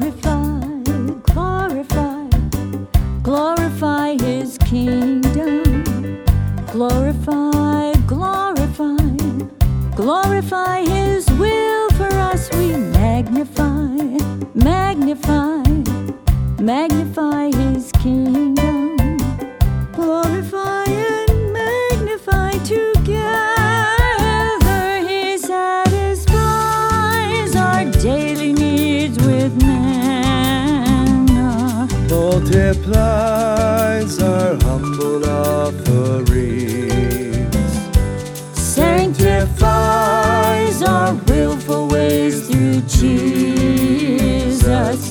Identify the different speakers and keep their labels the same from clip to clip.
Speaker 1: glorify, glorify His kingdom. Glorify, glorify, glorify His will for us. We magnify, magnify, magnify His kingdom. Glorify and magnify together. He satisfies our daily needs with manna,
Speaker 2: multiplies our humble offerings,
Speaker 1: sanctifies our willful ways through Jesus,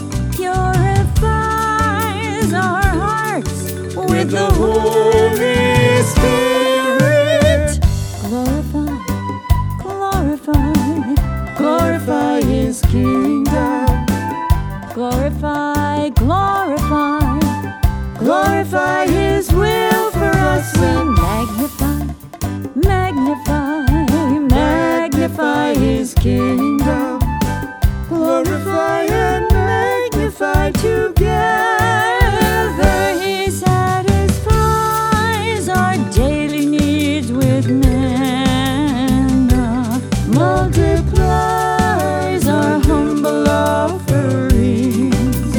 Speaker 1: purifies our hearts with the Holy Spirit. Glorify, glorify, glorify His kingdom. Glorify, glorify, glorify His will for us. We magnify, magnify, magnify His kingdom. Glorify and magnify together. He satisfies our daily needs with manna, multiplies our humble offerings,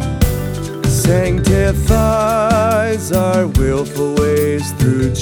Speaker 2: sanctifies our willful ways through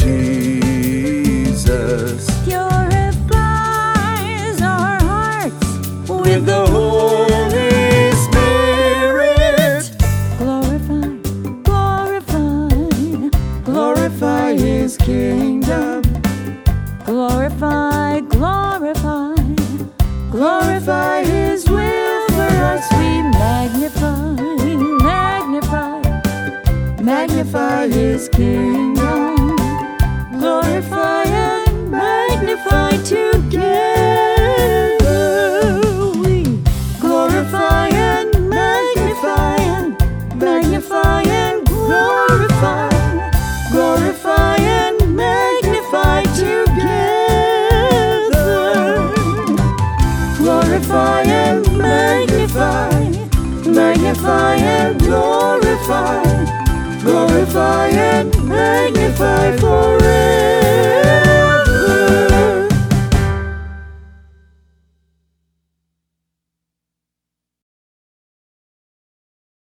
Speaker 2: Jesus,
Speaker 1: purifies our hearts
Speaker 2: with the Holy Spirit.
Speaker 1: Glorify, glorify, glorify His kingdom. Glorify, glorify, glorify His will for us. We magnify, magnify, magnify His kingdom. Glorify and magnify together. We glorify and magnify and magnify and glorify, glorify and magnify together. Glorify and magnify, magnify and glorify, glorify and magnify for